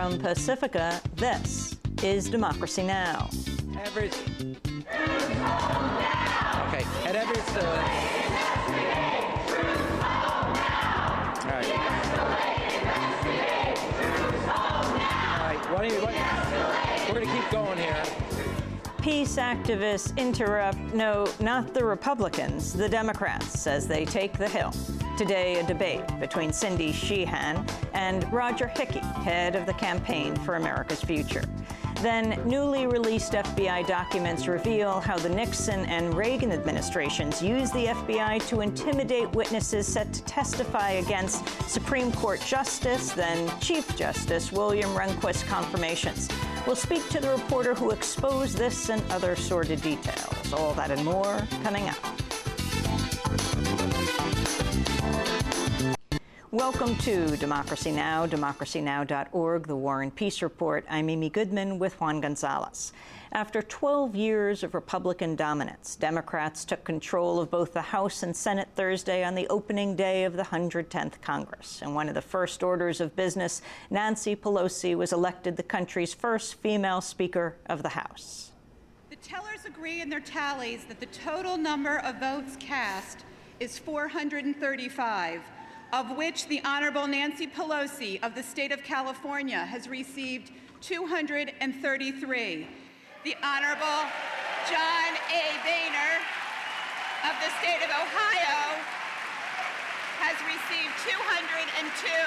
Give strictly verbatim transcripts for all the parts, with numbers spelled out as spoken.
From Pacifica, this is Democracy Now! Every... Okay, at every... Uh... All right. All right, why don't you... What... We're going to keep going here. Peace activists interrupt, no, not the Republicans, the Democrats, as they take the Hill. Today, a debate between Cindy Sheehan and Roger Hickey, head of the Campaign for America's Future. Then, newly released F B I documents reveal how the Nixon and Reagan administrations used the F B I to intimidate witnesses set to testify against Supreme Court Justice, then Chief Justice William Rehnquist's confirmations. We'll speak to the reporter who exposed this and other sordid details. All that and more coming up. Welcome to Democracy Now!, democracy now dot org, the War and Peace Report. I'm Amy Goodman with Juan Gonzalez. After twelve years of Republican dominance, Democrats took control of both the House and Senate Thursday on the opening day of the one hundred tenth Congress. In one of the first orders of business, Nancy Pelosi was elected the country's first female Speaker of the House. The tellers agree in their tallies that the total number of votes cast is four hundred thirty-five. Of which the Honorable Nancy Pelosi of the state of California has received two hundred thirty-three. The Honorable John A. Boehner of the state of Ohio has received two hundred two.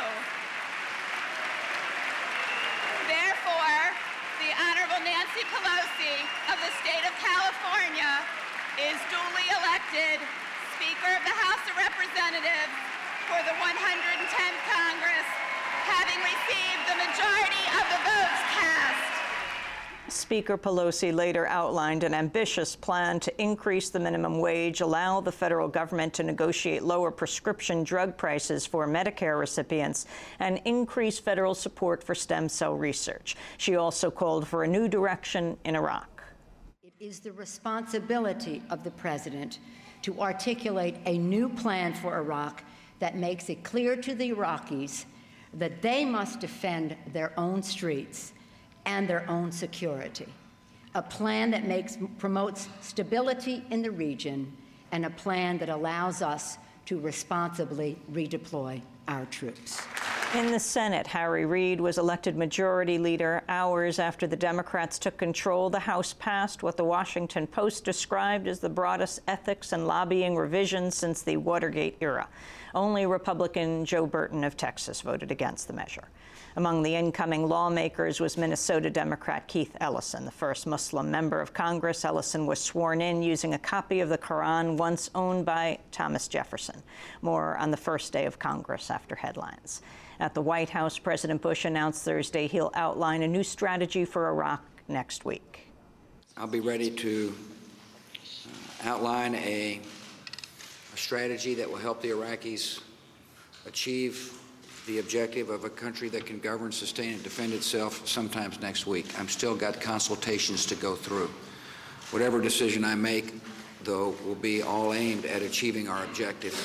Therefore, the Honorable Nancy Pelosi of the state of California is duly elected Speaker of the House of Representatives for the one hundred tenth Congress, having received the majority of the votes cast. Speaker Pelosi later outlined an ambitious plan to increase the minimum wage, allow the federal government to negotiate lower prescription drug prices for Medicare recipients, and increase federal support for stem cell research. She also called for a new direction in Iraq. It is the responsibility of the president to articulate a new plan for Iraq that makes it clear to the Iraqis that they must defend their own streets and their own security. A plan that makes, promotes stability in the region, and a plan that allows us to responsibly redeploy our troops. In the Senate, Harry Reid was elected Majority Leader hours after the Democrats took control. The House passed what the Washington Post described as the broadest ethics and lobbying revisions since the Watergate era. Only Republican Joe Burton of Texas voted against the measure. Among the incoming lawmakers was Minnesota Democrat Keith Ellison, the first Muslim member of Congress. Ellison was sworn in using a copy of the Quran once owned by Thomas Jefferson. More on the first day of Congress after headlines. At the White House, President Bush announced Thursday he'll outline a new strategy for Iraq next week. I'll be ready to uh, outline a, a strategy that will help the Iraqis achieve the objective of a country that can govern, sustain, and defend itself sometimes next week. I've still got consultations to go through. Whatever decision I make, though, will be all aimed at achieving our objectives.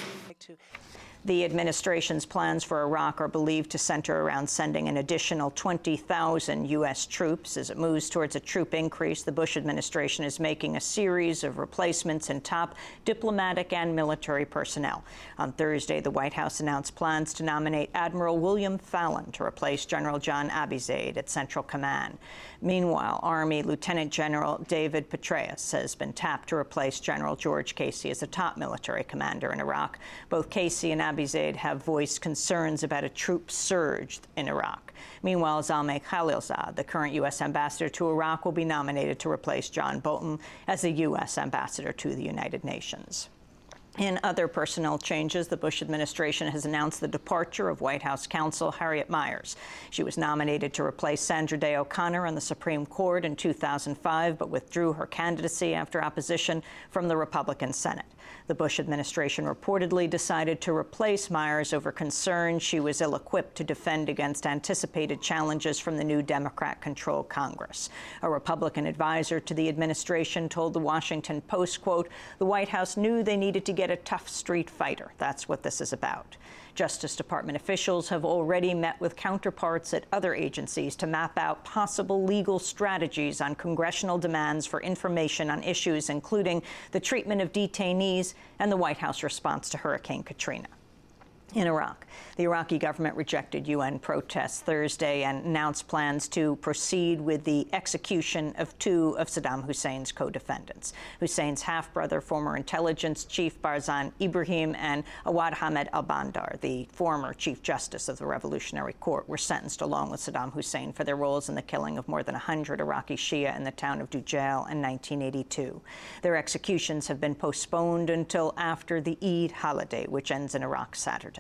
The administration's plans for Iraq are believed to center around sending an additional twenty thousand U S troops. As it moves towards a troop increase, the Bush administration is making a series of replacements in top diplomatic and military personnel. On Thursday, the White House announced plans to nominate Admiral William Fallon to replace General John Abizaid at Central Command. Meanwhile, Army Lieutenant General David Petraeus has been tapped to replace General George Casey as the top military commander in Iraq. Both Casey and Abizaid have voiced concerns about a troop surge in Iraq. Meanwhile, Zalmay Khalilzad, the current U S ambassador to Iraq, will be nominated to replace John Bolton as the U S ambassador to the United Nations. In other personnel changes, the Bush administration has announced the departure of White House counsel Harriet Miers. She was nominated to replace Sandra Day O'Connor on the Supreme Court in two thousand five, but withdrew her candidacy after opposition from the Republican Senate. The Bush administration reportedly decided to replace Myers over concerns she was ill-equipped to defend against anticipated challenges from the new Democrat-controlled Congress. A Republican advisor to the administration told the Washington Post, quote, "The White House knew they needed to get a tough street fighter. That's what this is about." Justice Department officials have already met with counterparts at other agencies to map out possible legal strategies on congressional demands for information on issues including the treatment of detainees and the White House response to Hurricane Katrina. In Iraq, the Iraqi government rejected U N protests Thursday and announced plans to proceed with the execution of two of Saddam Hussein's co-defendants. Hussein's half-brother, former intelligence chief Barzan Ibrahim, and Awad Ahmed al-Bandar, the former chief justice of the Revolutionary Court, were sentenced along with Saddam Hussein for their roles in the killing of more than one hundred Iraqi Shia in the town of Dujail in nineteen eighty-two. Their executions have been postponed until after the Eid holiday, which ends in Iraq Saturday.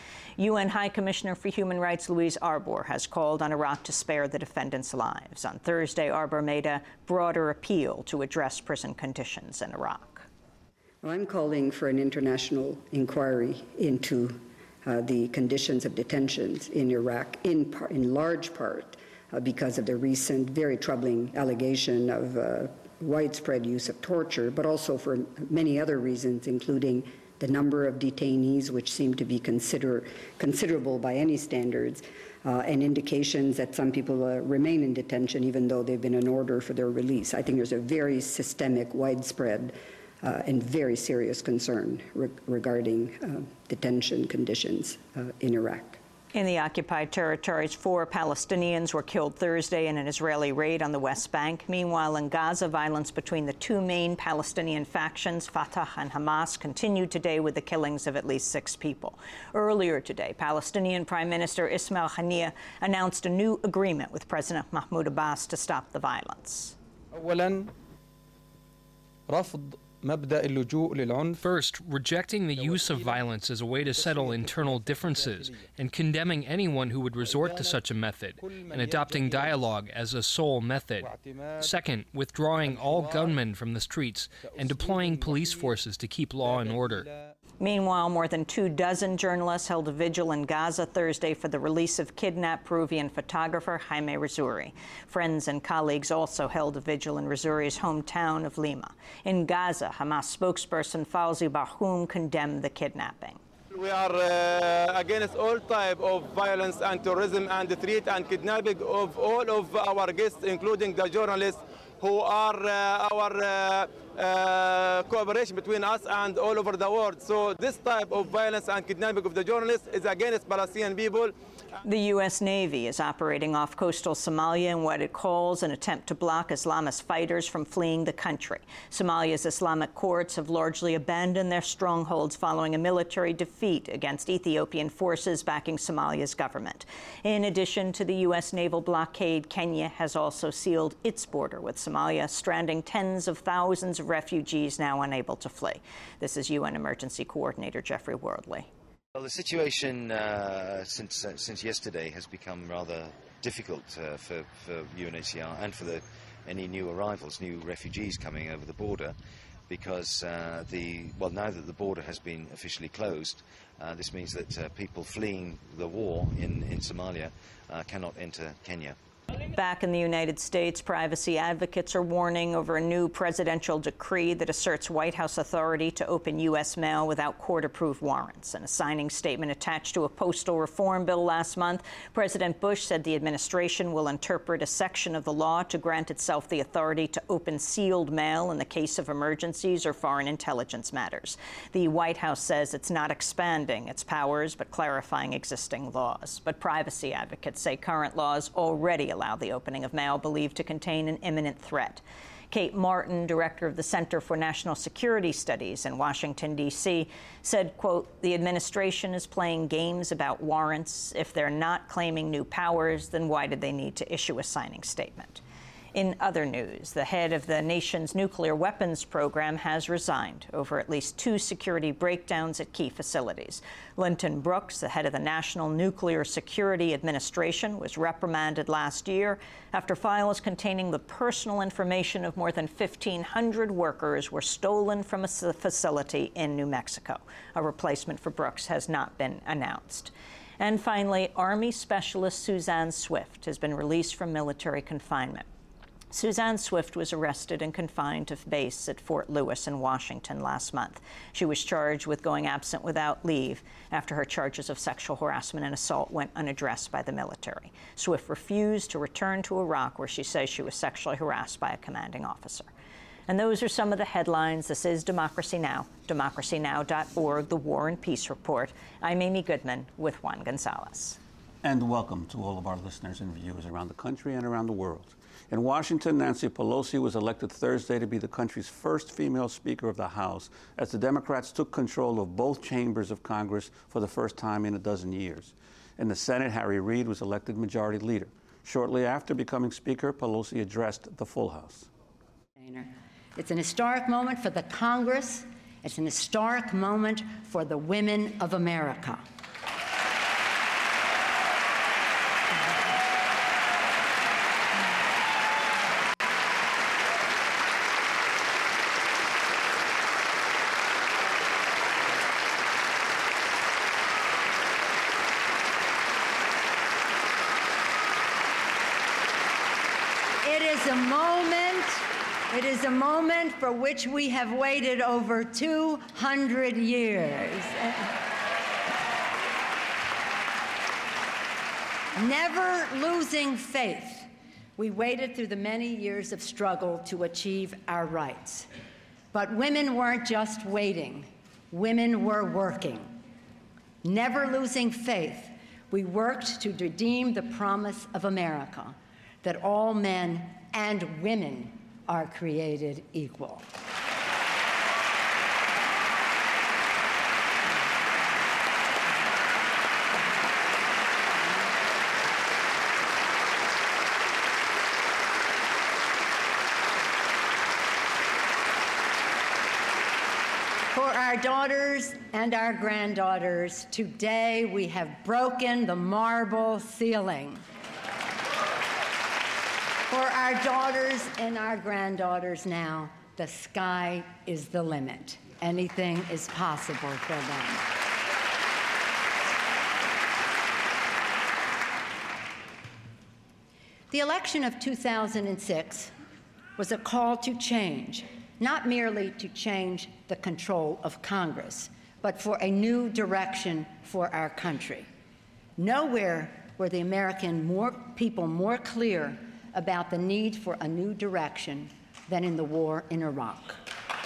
U N High Commissioner for Human Rights Louise Arbour has called on Iraq to spare the defendants' lives. On Thursday, Arbour made a broader appeal to address prison conditions in Iraq. Well, I'm calling for an international inquiry into uh, the conditions of detentions in Iraq, in, par in large part uh, because of the recent very troubling allegation of uh, widespread use of torture, but also for many other reasons, including the number of detainees, which seem to be consider, considerable by any standards, uh, and indications that some people uh, remain in detention even though they've been in order for their release. I think there's a very systemic, widespread, uh, and very serious concern re regarding uh, detention conditions uh, in Iraq. In the occupied territories, four Palestinians were killed Thursday in an Israeli raid on the West Bank. Meanwhile, in Gaza, violence between the two main Palestinian factions, Fatah and Hamas, continued today with the killings of at least six people. Earlier today, Palestinian Prime Minister Ismail Haniyeh announced a new agreement with President Mahmoud Abbas to stop the violence. First, rejecting the use of violence as a way to settle internal differences and condemning anyone who would resort to such a method, and adopting dialogue as a sole method. Second, withdrawing all gunmen from the streets and deploying police forces to keep law and order. Meanwhile, more than two dozen journalists held a vigil in Gaza Thursday for the release of kidnapped Peruvian photographer Jaime Rizuri. Friends and colleagues also held a vigil in Rizuri's hometown of Lima. In Gaza, Hamas spokesperson Fawzi Barhoum condemned the kidnapping. We are uh, against all type of violence and terrorism and the threat and kidnapping of all of our guests, including the journalists who are uh, our uh, uh, cooperation between us and all over the world. So this type of violence and kidnapping of the journalists is against Palestinian people. The U S Navy is operating off coastal Somalia in what it calls an attempt to block Islamist fighters from fleeing the country. Somalia's Islamic courts have largely abandoned their strongholds following a military defeat against Ethiopian forces backing Somalia's government. In addition to the U S naval blockade, Kenya has also sealed its border with Somalia, stranding tens of thousands of refugees now unable to flee. This is U N Emergency Coordinator Jeffrey Wardley. Well, the situation uh, since uh, since yesterday has become rather difficult uh, for, for U N H C R and for the, any new arrivals, new refugees coming over the border, because uh, the well now that the border has been officially closed, uh, this means that uh, people fleeing the war in, in Somalia uh, cannot enter Kenya. Back in the United States, privacy advocates are warning over a new presidential decree that asserts White House authority to open U S mail without court-approved warrants. In a signing statement attached to a postal reform bill last month, President Bush said the administration will interpret a section of the law to grant itself the authority to open sealed mail in the case of emergencies or foreign intelligence matters. The White House says it's not expanding its powers, but clarifying existing laws. But privacy advocates say current laws already allow the opening of mail believed to contain an imminent threat. Kate Martin, director of the Center for National Security Studies in Washington, D C, said, quote, "The administration is playing games about warrants. If they're not claiming new powers, then why did they need to issue a signing statement?" In other news, the head of the nation's nuclear weapons program has resigned over at least two security breakdowns at key facilities. Linton Brooks, the head of the National Nuclear Security Administration, was reprimanded last year after files containing the personal information of more than fifteen hundred workers were stolen from a facility in New Mexico. A replacement for Brooks has not been announced. And finally, Army Specialist Suzanne Swift has been released from military confinement. Suzanne Swift was arrested and confined to base at Fort Lewis in Washington last month. She was charged with going absent without leave after her charges of sexual harassment and assault went unaddressed by the military. Swift refused to return to Iraq, where she says she was sexually harassed by a commanding officer. And those are some of the headlines. This is Democracy Now!, democracy now dot org, the War and Peace Report. I'm Amy Goodman with Juan Gonzalez. And welcome to all of our listeners and viewers around the country and around the world. In Washington, Nancy Pelosi was elected Thursday to be the country's first female Speaker of the House as the Democrats took control of both chambers of Congress for the first time in a dozen years. In the Senate, Harry Reid was elected Majority Leader. Shortly after becoming Speaker, Pelosi addressed the full House. It's an historic moment for the Congress. It's an historic moment for the women of America. It is a moment, it is a moment for which we have waited over two hundred years. Never losing faith, we waited through the many years of struggle to achieve our rights. But women weren't just waiting, women were working. Never losing faith, we worked to redeem the promise of America, that all men and women are created equal. For our daughters and our granddaughters, today we have broken the marble ceiling. For our daughters and our granddaughters now, the sky is the limit. Anything is possible for them. The election of two thousand six was a call to change, not merely to change the control of Congress, but for a new direction for our country. Nowhere were the American more, people more clear about the need for a new direction than in the war in Iraq.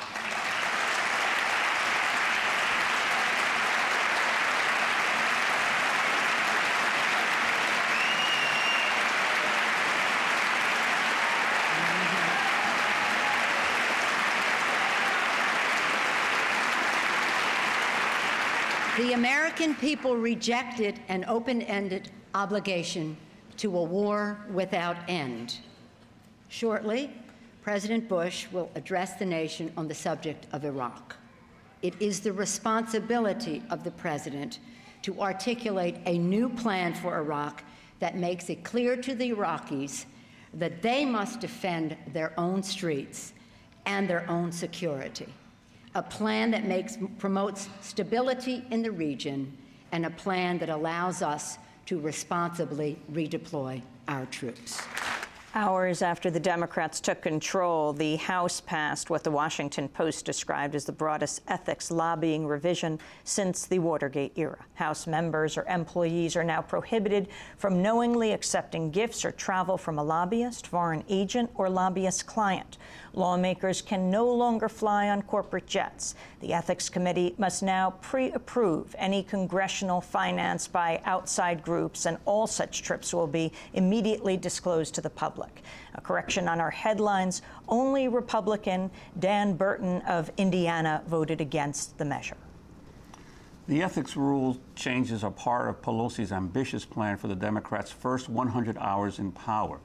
The American people rejected an open-ended obligation to a war without end. Shortly, President Bush will address the nation on the subject of Iraq. It is the responsibility of the president to articulate a new plan for Iraq that makes it clear to the Iraqis that they must defend their own streets and their own security. A plan that makes, promotes stability in the region, and a plan that allows us to responsibly redeploy our troops. Hours after the Democrats took control, the House passed what the Washington Post described as the broadest ethics lobbying revision since the Watergate era. House members or employees are now prohibited from knowingly accepting gifts or travel from a lobbyist, foreign agent, or lobbyist client. Lawmakers can no longer fly on corporate jets. The Ethics Committee must now pre-approve any congressional finance by outside groups, and all such trips will be immediately disclosed to the public. A correction on our headlines: only Republican Dan Burton of Indiana voted against the measure. The ethics rule changes are part of Pelosi's ambitious plan for the Democrats' first one hundred hours in power.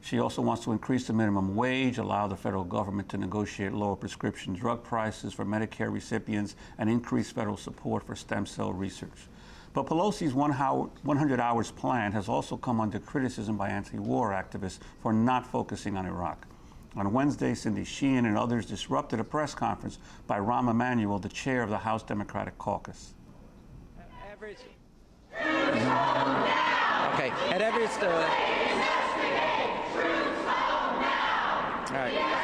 She also wants to increase the minimum wage, allow the federal government to negotiate lower prescription drug prices for Medicare recipients, and increase federal support for stem cell research. But Pelosi's one hundred hours plan has also come under criticism by anti-war activists for not focusing on Iraq. On Wednesday, Cindy Sheehan and others disrupted a press conference by Rahm Emanuel, the chair of the House Democratic Caucus. Everest. Okay, at Everest. Uh, all right.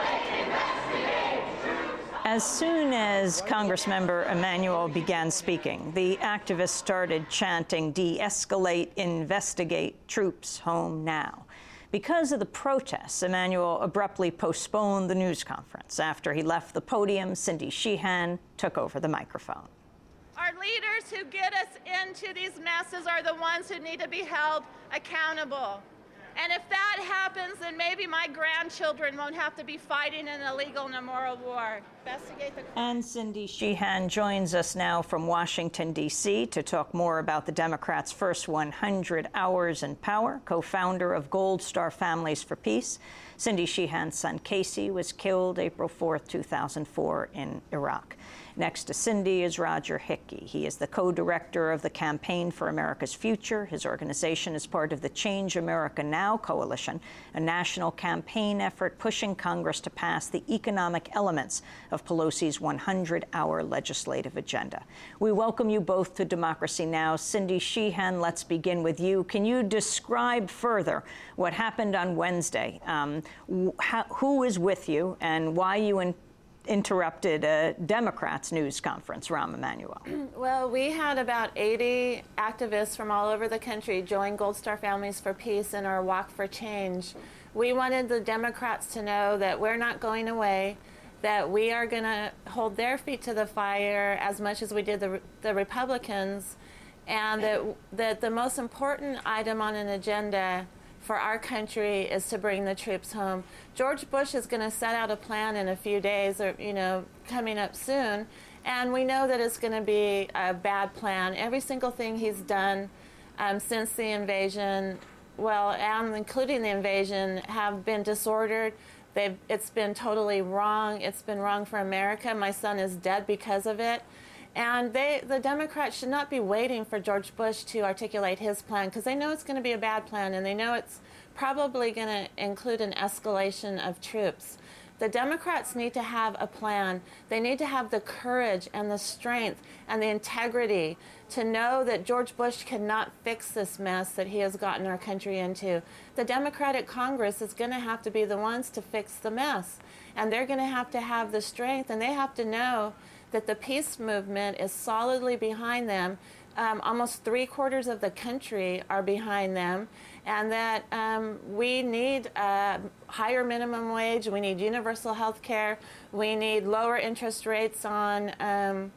As soon as Congressmember Emanuel began speaking, the activists started chanting, "De-escalate, investigate, troops home now." Because of the protests, Emanuel abruptly postponed the news conference. After he left the podium, Cindy Sheehan took over the microphone. Our leaders who get us into these messes are the ones who need to be held accountable. And if that happens, then maybe my grandchildren won't have to be fighting an illegal and immoral war. Investigate the... And Cindy Sheehan joins us now from Washington, D C to talk more about the Democrats' first one hundred hours in power, co-founder of Gold Star Families for Peace. Cindy Sheehan's son, Casey, was killed April fourth, two thousand four in Iraq. Next to Cindy is Roger Hickey. He is the co-director of the Campaign for America's Future. His organization is part of the Change America Now coalition, a national campaign effort pushing Congress to pass the economic elements of Pelosi's one hundred hour legislative agenda. We welcome you both to Democracy Now! Cindy Sheehan, let's begin with you. Can you describe further what happened on Wednesday? Um, wh who is with you and why you in interrupted a Democrats' news conference, Rahm Emanuel? Well, we had about eighty activists from all over the country join Gold Star Families for Peace in our Walk for Change. We wanted the Democrats to know that we're not going away, that we are going to hold their feet to the fire as much as we did the, the Republicans, and that, that the most important item on an agenda for our country is to bring the troops home. George Bush is going to set out a plan in a few days, or, you know, coming up soon, and we know that it's going to be a bad plan. Every single thing he's done um, since the invasion, well, and including the invasion, have been disordered. They've, it's been totally wrong. It's been wrong for America. My son is dead because of it. And they, the Democrats should not be waiting for George Bush to articulate his plan, because they know it's going to be a bad plan, and they know it's probably going to include an escalation of troops. The Democrats need to have a plan. They need to have the courage and the strength and the integrity to know that George Bush cannot fix this mess that he has gotten our country into. The Democratic Congress is going to have to be the ones to fix the mess, and they're going to have to have the strength, and they have to know that the peace movement is solidly behind them. Um, almost three quarters of the country are behind them, and that um, we need a higher minimum wage, we need universal health care, we need lower interest rates on, um,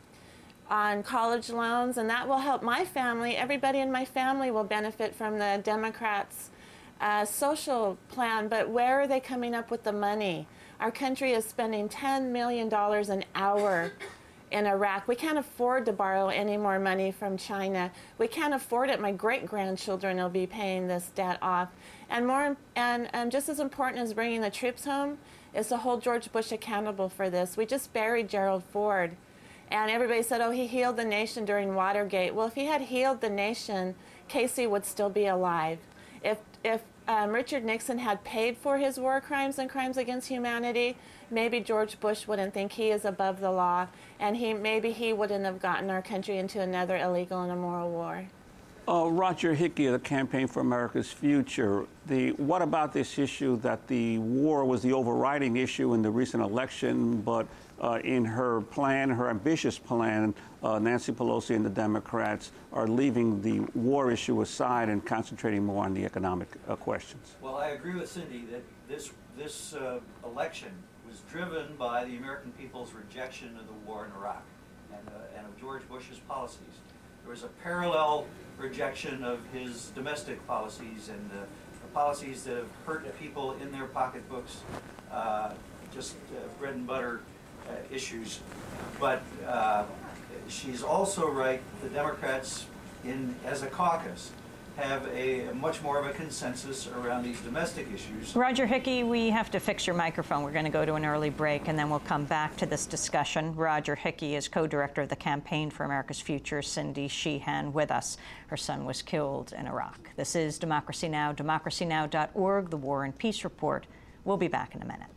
on college loans, and that will help my family. Everybody in my family will benefit from the Democrats' uh, social plan, but where are they coming up with the money? Our country is spending ten million dollars an hour in Iraq. We can't afford to borrow any more money from China. We can't afford it. My great-grandchildren will be paying this debt off. And more, and, and just as important as bringing the troops home is to hold George Bush accountable for this. We just buried Gerald Ford, and everybody said, oh, he healed the nation during Watergate. Well, if he had healed the nation, Casey would still be alive. If, if um, Richard Nixon had paid for his war crimes and crimes against humanity, maybe George Bush wouldn't think he is above the law, and he maybe he wouldn't have gotten our country into another illegal and immoral war. Uh, Roger Hickey of the Campaign for America's Future, the, what about this issue that the war was the overriding issue in the recent election, but uh, in her plan, her ambitious plan, uh, Nancy Pelosi and the Democrats are leaving the war issue aside and concentrating more on the economic uh, questions? Well, I agree with Cindy that this, this uh, election was driven by the American people's rejection of the war in Iraq and, uh, and of George Bush's policies. There was a parallel rejection of his domestic policies and uh, the policies that have hurt people in their pocketbooks, uh, just uh, bread and butter uh, issues. But uh, she's also right, the Democrats in, as a caucus have a much more of a consensus around these domestic issues. Roger Hickey, we have to fix your microphone. We're going to go to an early break, and then we'll come back to this discussion. Roger Hickey is co-director of the Campaign for America's Future. Cindy Sheehan with us. Her son was killed in Iraq. This is Democracy Now!, democracy now dot org, the War and Peace Report. We'll be back in a minute.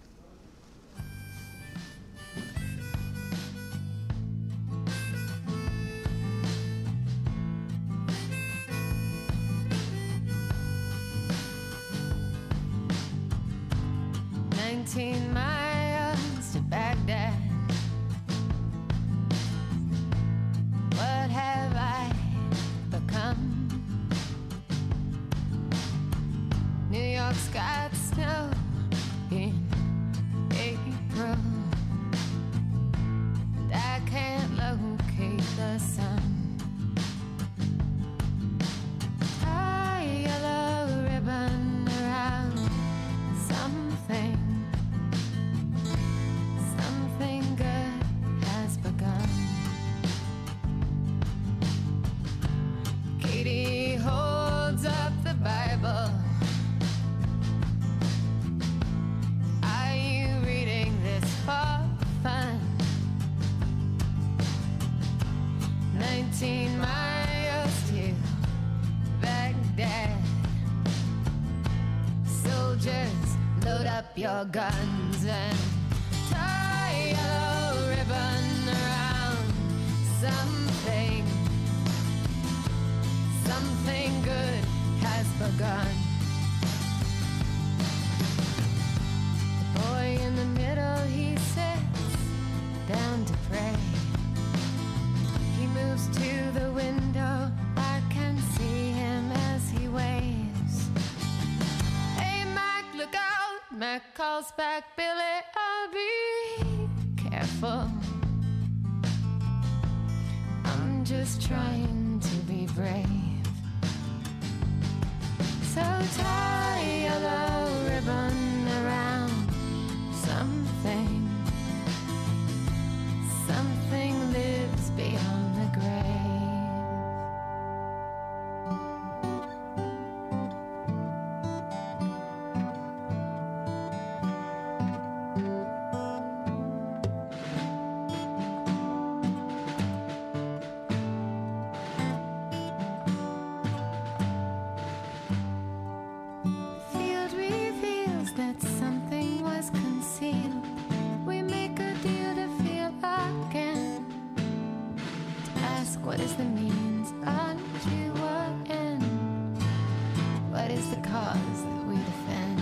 nineteen miles to Baghdad. What have I become? New York's got snow in April, and I can't locate the sun. Tie a yellow ribbon around something. Something good has begun. Katie holds up the Bible. Are you reading this for fun? Nineteen miles to Baghdad. Soldiers, load up your guns and tie a yellow ribbon around something. Something good has begun. The boy in the middle, he sits down to pray. He moves to the window, I can see him as he waves. Hey Mac, look out! Mac calls back, Billy, I'll be careful. I'm just trying to be brave. So tie a yellow ribbon around something. Something lives beyond the grave. Field reveals that something was concealed. We make a deal to feel again. To ask what is the means unto what end? What is the cause that we defend?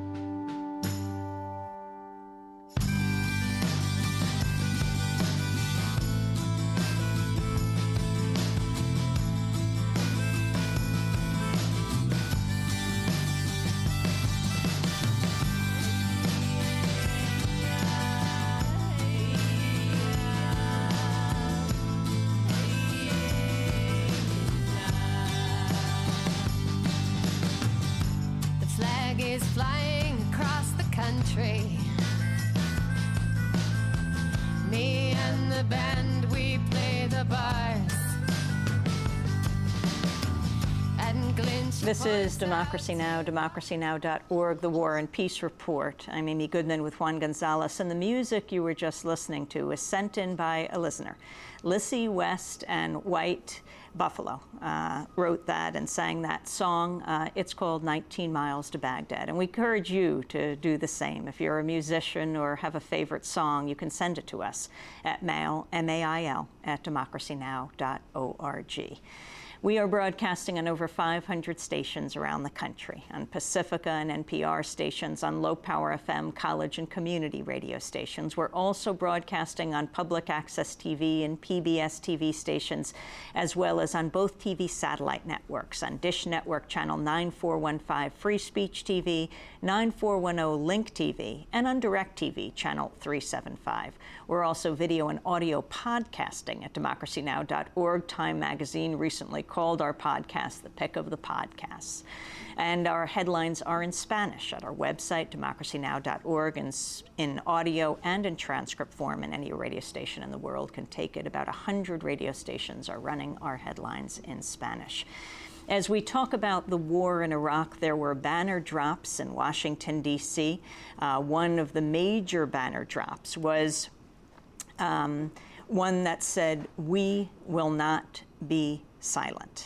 The flag is flying across the country. Me and the band, we play the bars. And Glinch. This is Democracy Now!, democracy now dot org, the War and Peace Report. I'm Amy Goodman with Juan Gonzalez, and the music you were just listening to was sent in by a listener. Lissy West and White Buffalo uh, wrote that and sang that song. Uh, it's called nineteen miles to Baghdad, and we encourage you to do the same. If you're a musician or have a favorite song, you can send it to us at mail, M A I L, at democracy now dot org. We are broadcasting on over five hundred stations around the country, on Pacifica and N P R stations, on low-power F M, college and community radio stations. We're also broadcasting on public access T V and P B S T V stations, as well as on both T V satellite networks, on Dish Network Channel nine four one five Free Speech T V, nine four one zero Link T V, and on DirecTV Channel three seventy-five. We're also video and audio podcasting at democracy now dot org. Time Magazine recently called our podcast the pick of the podcasts. And our headlines are in Spanish at our website, democracy now dot org, and in audio and in transcript form, and any radio station in the world can take it. About one hundred radio stations are running our headlines in Spanish. As we talk about the war in Iraq, there were banner drops in Washington, D C Uh, one of the major banner drops was um, one that said, "We will not be silent."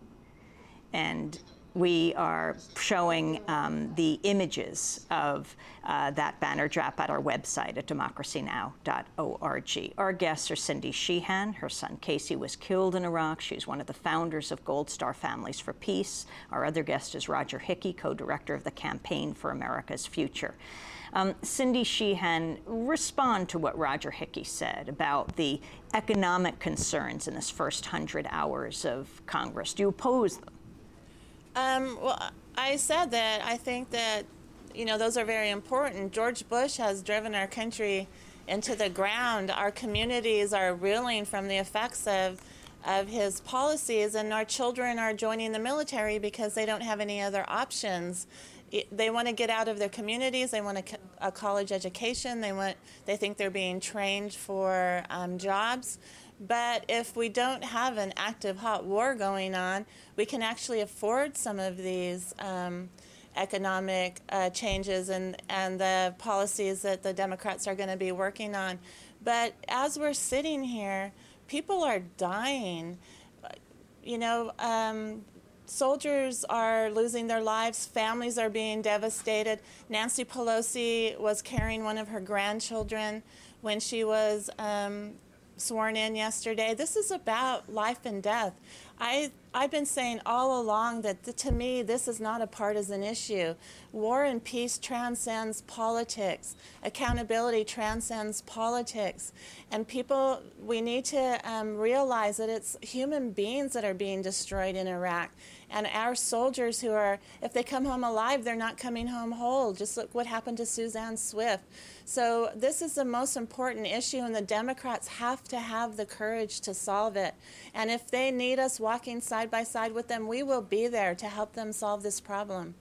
And we are showing um, the images of uh, that banner drop at our website at democracy now dot org. Our guests are Cindy Sheehan. Her son Casey was killed in Iraq. She's one of the founders of Gold Star Families for Peace. Our other guest is Roger Hickey, co-director of the Campaign for America's Future. Um, Cindy Sheehan, respond to what Roger Hickey said about the economic concerns in this first hundred hours of Congress. Do you oppose them? Um, well, I said that I think that, you know, those are very important. George Bush has driven our country into the ground. Our communities are reeling from the effects of, of his policies, and our children are joining the military because they don't have any other options. They want to get out of their communities. They want a, a college education. They want. They think they're being trained for um, jobs. But if we don't have an active hot war going on, we can actually afford some of these um, economic uh, changes and, and the policies that the Democrats are going to be working on. But as we're sitting here, people are dying. You know, um, soldiers are losing their lives. Families are being devastated. Nancy Pelosi was carrying one of her grandchildren when she was um, sworn in yesterday. This is about life and death. I, I've been saying all along that th- to me this is not a partisan issue. War and peace transcends politics. Accountability transcends politics. And people, we need to um, realize that it's human beings that are being destroyed in Iraq. And our soldiers who are, if they come home alive, they're not coming home whole. Just look what happened to Suzanne Swift. So this is the most important issue, and the Democrats have to have the courage to solve it. And if they need us walking side by side with them, we will be there to help them solve this problem.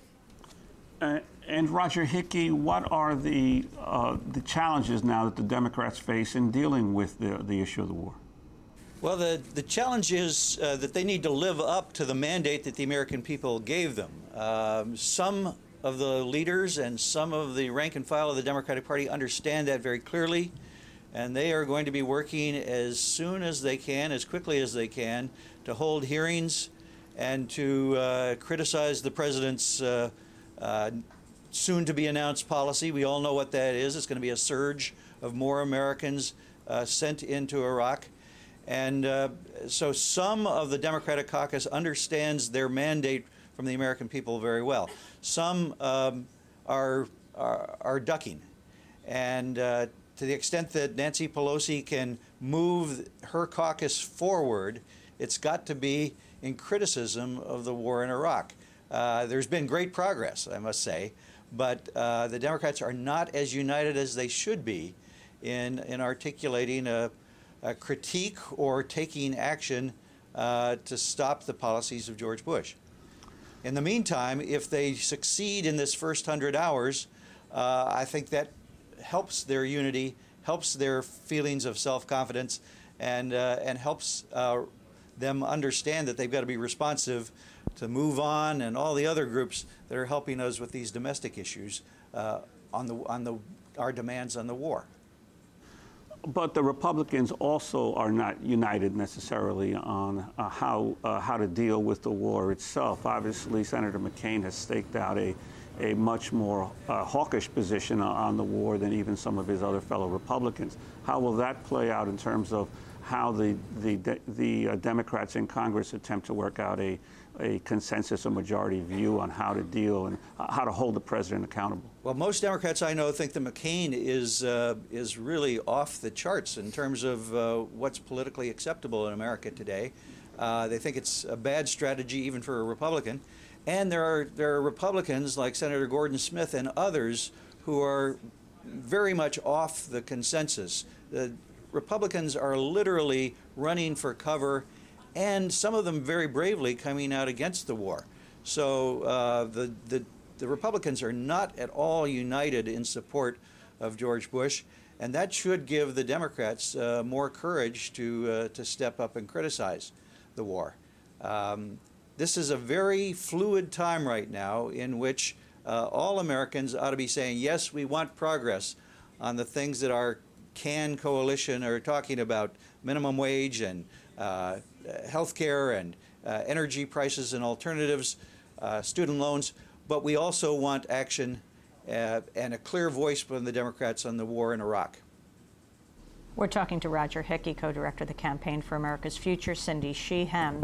Uh, and Roger Hickey, what are the uh, the challenges now that the Democrats face in dealing with the, the issue of the war? Well, the, the challenge is uh, that they need to live up to the mandate that the American people gave them. Um, some of the leaders and some of the rank and file of the Democratic Party understand that very clearly, and they are going to be working as soon as they can, as quickly as they can, to hold hearings and to uh, criticize the president's uh, uh, soon-to-be-announced policy. We all know what that is. It's going to be a surge of more Americans uh, sent into Iraq. And uh, so some of the Democratic caucus understands their mandate from the American people very well. Some um, are, are, are ducking. And uh, to the extent that Nancy Pelosi can move her caucus forward, it's got to be in criticism of the war in Iraq. Uh, there's been great progress, I must say, but uh, the Democrats are not as united as they should be in, in articulating a A critique or taking action uh, to stop the policies of George Bush. In the meantime, if they succeed in this first hundred hours, uh, I think that helps their unity, helps their feelings of self-confidence, and uh, and helps uh, them understand that they've got to be responsive to MOVE On and all the other groups that are helping us with these domestic issues uh, on the on the our demands on the war. But the Republicans also are not united necessarily on uh, how uh, how to deal with the war itself. Obviously, Senator McCain has staked out a a much more uh, hawkish position on the war than even some of his other fellow Republicans. How will that play out in terms of how the the the uh, Democrats in Congress attempt to work out a a consensus, a majority view on how to deal and how to hold the president accountable? Well, most Democrats I know think that McCain is uh, is really off the charts in terms of uh, what's politically acceptable in America today. Uh, they think it's a bad strategy even for a Republican. And there are there are Republicans like Senator Gordon Smith and others who are very much off the consensus. The Republicans are literally running for cover, and some of them very bravely coming out against the war. So uh, the, the, the Republicans are not at all united in support of George Bush, and that should give the Democrats uh, more courage to, uh, to step up and criticize the war. Um, this is a very fluid time right now in which uh, all Americans ought to be saying, yes, we want progress on the things that our CAN coalition are talking about, minimum wage and uh, health care and uh, energy prices and alternatives, uh, student loans, but we also want action uh, and a clear voice from the Democrats on the war in Iraq. We're talking to Roger Hickey, co-director of the Campaign for America's Future. Cindy Sheehan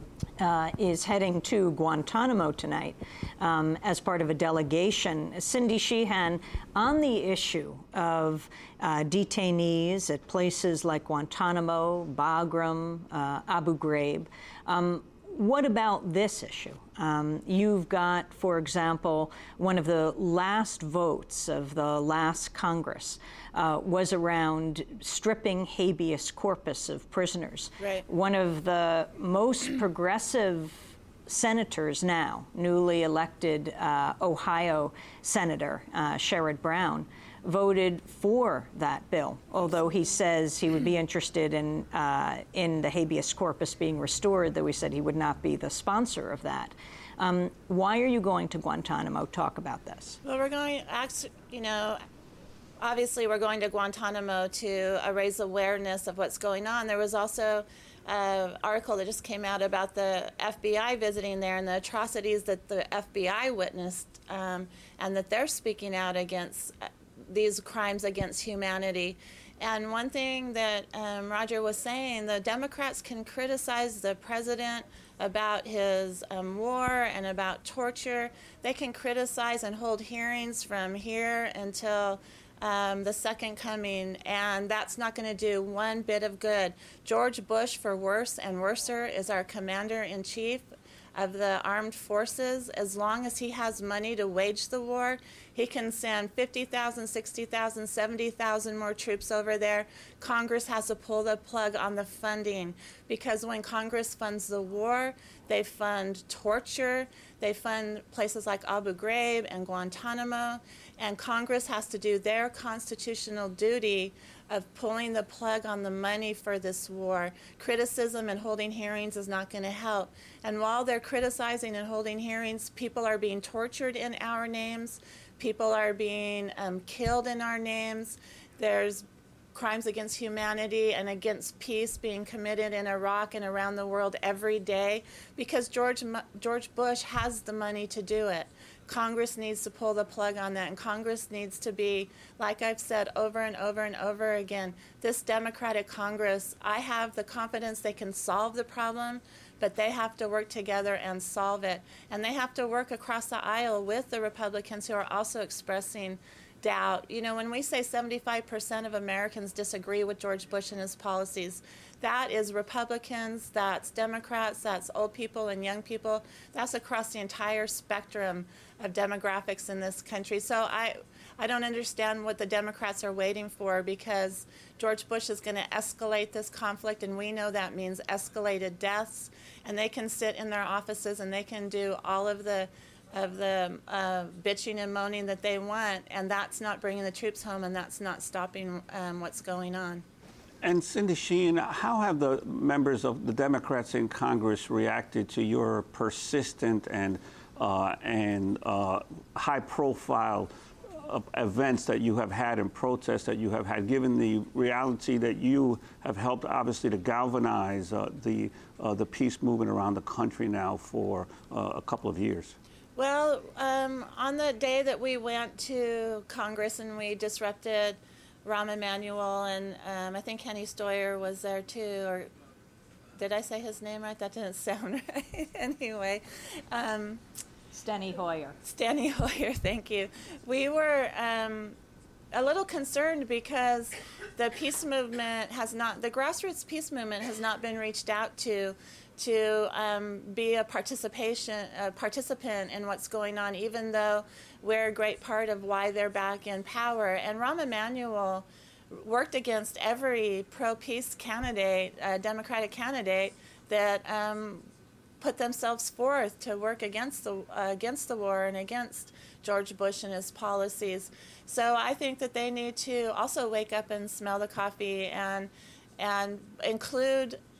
uh, is heading to Guantanamo tonight um, as part of a delegation. Cindy Sheehan, on the issue of uh, detainees at places like Guantanamo, Bagram, uh, Abu Ghraib, um, what about this issue? Um, you've got, for example, one of the last votes of the last Congress uh, was around stripping habeas corpus of prisoners. Right. One of the most progressive senators now, newly elected uh, Ohio Senator uh, Sherrod Brown, voted for that bill, although he says he would be interested in uh, in the habeas corpus being restored, though he said he would not be the sponsor of that. Um, why are you going to Guantanamo? Talk about this. Well, we're going, you know, obviously we're going to Guantanamo to uh, raise awareness of what's going on. There was also an article that just came out about the F B I visiting there and the atrocities that the F B I witnessed, um, and that they're speaking out against these crimes against humanity. And one thing that um, Roger was saying, the Democrats can criticize the president about his um, war and about torture. They can criticize and hold hearings from here until um, the second coming, and that's not going to do one bit of good. George Bush, for worse and worser, is our commander-in-chief of the armed forces. As long as he has money to wage the war, he can send fifty thousand, sixty thousand, seventy thousand more troops over there. Congress has to pull the plug on the funding, because when Congress funds the war, they fund torture, they fund places like Abu Ghraib and Guantanamo, and Congress has to do their constitutional duty of pulling the plug on the money for this war. Criticism and holding hearings is not going to help. And while they're criticizing and holding hearings, people are being tortured in our names. People are being um, killed in our names. There's crimes against humanity and against peace being committed in Iraq and around the world every day because George, George Bush has the money to do it. Congress needs to pull the plug on that, and Congress needs to be, like I've said over and over and over again, this Democratic Congress, I have the confidence they can solve the problem, but they have to work together and solve it. And they have to work across the aisle with the Republicans who are also expressing doubt. You know, when we say seventy-five percent of Americans disagree with George Bush and his policies, that is Republicans, that's Democrats, that's old people and young people. That's across the entire spectrum of demographics in this country. So I, I don't understand what the Democrats are waiting for, because George Bush is going to escalate this conflict, and we know that means escalated deaths. And they can sit in their offices and they can do all of the of the uh, bitching and moaning that they want, and that's not bringing the troops home, and that's not stopping um, what's going on. And Cindy Sheehan, how have the members of the Democrats in Congress reacted to your persistent and uh, and uh, high-profile uh, events that you have had and protests that you have had, given the reality that you have helped, obviously, to galvanize uh, the uh, the peace movement around the country now for uh, a couple of years? Well, um, on the day that we went to Congress and we disrupted Rahm Emanuel, and um, I think Kenny Stoyer was there too, or did I say his name right? That didn't sound right. Anyway. Um, Steny Hoyer. Steny Hoyer, thank you. We were um, a little concerned because the peace movement has not, the grassroots peace movement has not been reached out to to um, be a participation, a participant in what's going on, even though we're a great part of why they're back in power. And Rahm Emanuel worked against every pro-peace candidate, uh, Democratic candidate, that um, put themselves forth to work against the uh, against the war and against George Bush and his policies. So I think that they need to also wake up and smell the coffee and and include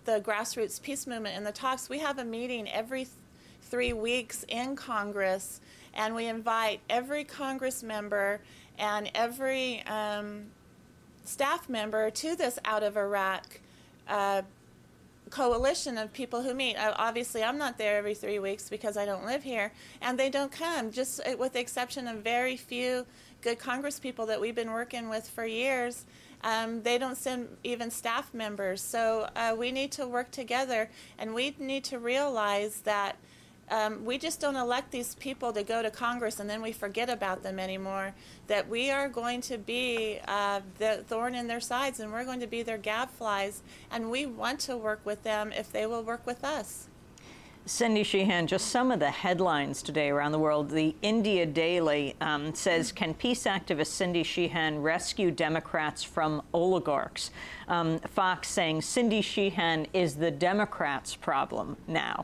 the grassroots peace movement and the talks, we have a meeting every th three weeks in Congress, and we invite every Congress member and every um, staff member to this Out of Iraq uh, coalition of people who meet. Uh, obviously, I'm not there every three weeks because I don't live here, and they don't come, just uh, with the exception of very few good Congress people that we've been working with for years. Um, they don't send even staff members. So uh, we need to work together, and we need to realize that um, we just don't elect these people to go to Congress and then we forget about them anymore, that we are going to be uh, the thorn in their sides, and we're going to be their gadflies, and we want to work with them if they will work with us. Cindy Sheehan, just some of the headlines today around the world. The India Daily um, says, can peace activist Cindy Sheehan rescue Democrats from oligarchs? Um, Fox saying Cindy Sheehan is the Democrats' problem now.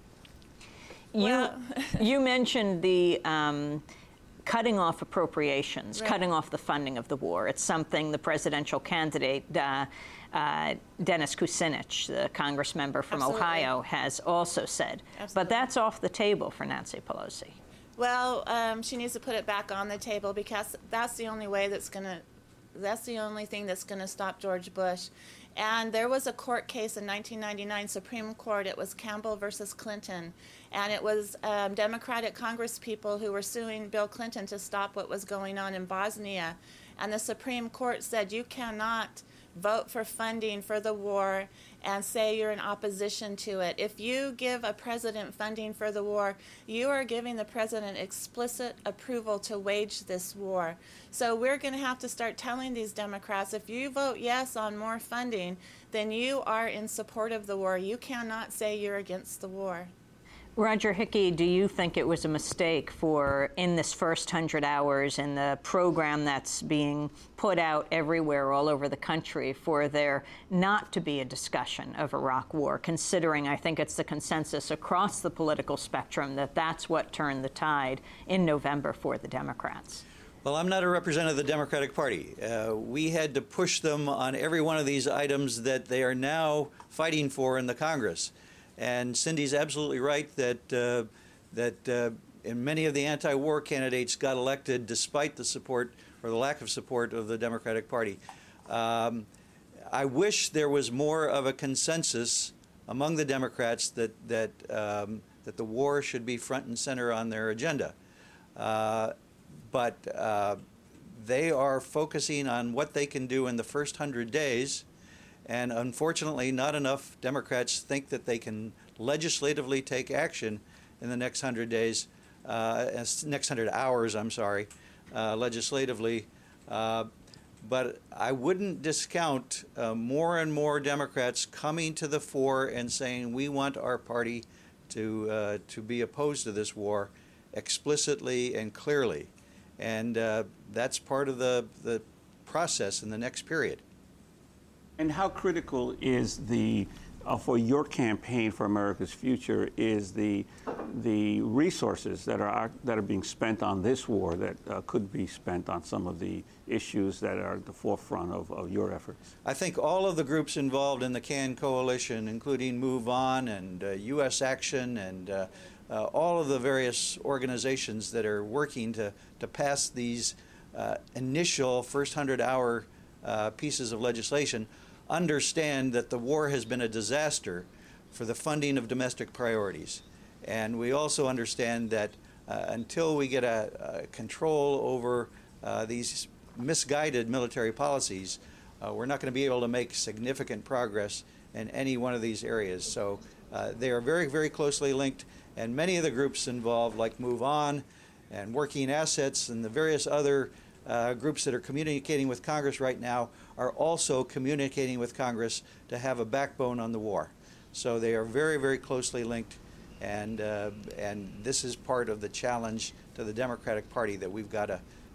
Well, you, you mentioned the um, cutting off appropriations, right. cutting off the funding of the war. It's something the presidential candidate, uh, Uh, Dennis Kucinich, the Congress member from Absolutely. Ohio, has also said. Absolutely. But that's off the table for Nancy Pelosi. Well, um, she needs to put it back on the table, because that's the only way that's going to, that's the only thing that's going to stop George Bush. And there was a court case in nineteen ninety-nine, Supreme Court. It was Campbell versus Clinton. And it was um, Democratic Congress people who were suing Bill Clinton to stop what was going on in Bosnia. And the Supreme Court said you cannot vote for funding for the war and say you're in opposition to it. If you give a president funding for the war, you are giving the president explicit approval to wage this war. So we're going to have to start telling these Democrats, if you vote yes on more funding, then you are in support of the war. You cannot say you're against the war. Roger Hickey, do you think it was a mistake for, in this first hundred hours, in the program that's being put out everywhere all over the country, for there not to be a discussion of Iraq war, considering I think it's the consensus across the political spectrum that that's what turned the tide in November for the Democrats? Well, I'm not a representative of the Democratic Party. Uh, we had to push them on every one of these items that they are now fighting for in the Congress. And Cindy's absolutely right that uh, that uh, and many of the anti-war candidates got elected despite the support or the lack of support of the Democratic Party. Um, I wish there was more of a consensus among the Democrats that that um, that the war should be front and center on their agenda, uh, but uh, they are focusing on what they can do in the first hundred days. And unfortunately, not enough Democrats think that they can legislatively take action in the next hundred days, uh, next hundred hours, I'm sorry, uh, legislatively. Uh, but I wouldn't discount uh, more and more Democrats coming to the fore and saying we want our party to uh, to be opposed to this war explicitly and clearly, and uh, that's part of the the process in the next period. And how critical is the, uh, for your campaign for America's future, is the the resources that are that are being spent on this war that uh, could be spent on some of the issues that are at the forefront of, of your efforts? I think all of the groups involved in the CAN coalition, including Move On and uh, U S Action and uh, uh, all of the various organizations that are working to, to pass these uh, initial first hundred hour uh, pieces of legislation, understand that the war has been a disaster for the funding of domestic priorities. And we also understand that uh, until we get a, a control over uh, these misguided military policies, uh, we're not going to be able to make significant progress in any one of these areas. So uh, they are very, very closely linked, and many of the groups involved, like Move On and Working Assets and the various other Uh, groups that are communicating with Congress right now, are also communicating with Congress to have a backbone on the war. So they are very, very closely linked, and uh, and this is part of the challenge to the Democratic Party that we've got to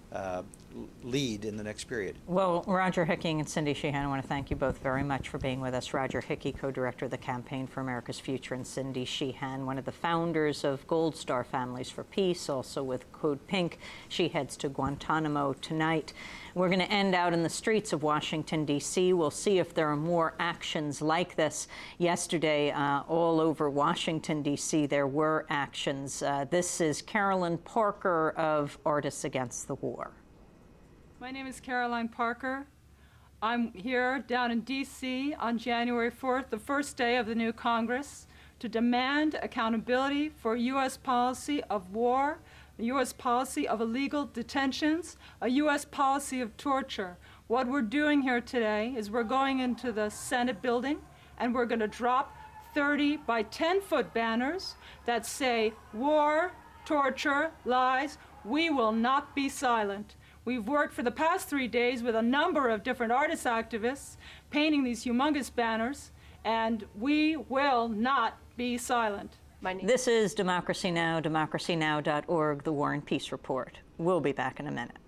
uh, lead in the next period. Well, Roger Hickey and Cindy Sheehan, I want to thank you both very much for being with us. Roger Hickey, co-director of the Campaign for America's Future, and Cindy Sheehan, one of the founders of Gold Star Families for Peace, also with Code Pink. She heads to Guantanamo tonight. We're going to end out in the streets of Washington, D C We'll see if there are more actions like this. Yesterday, uh, all over Washington, D C, there were actions. Uh, this is Carolyn Parker of Artists Against the War. My name is Caroline Parker. I'm here down in D C on January fourth, the first day of the new Congress, to demand accountability for U S policy of war, a U S policy of illegal detentions, a U S policy of torture. What we're doing here today is we're going into the Senate building and we're going to drop thirty by ten foot banners that say war, torture, lies. We will not be silent. We've worked for the past three days with a number of different artist activists painting these humongous banners, and we will not be silent. This is Democracy Now!, democracy now dot org, the War and Peace Report. We'll be back in a minute.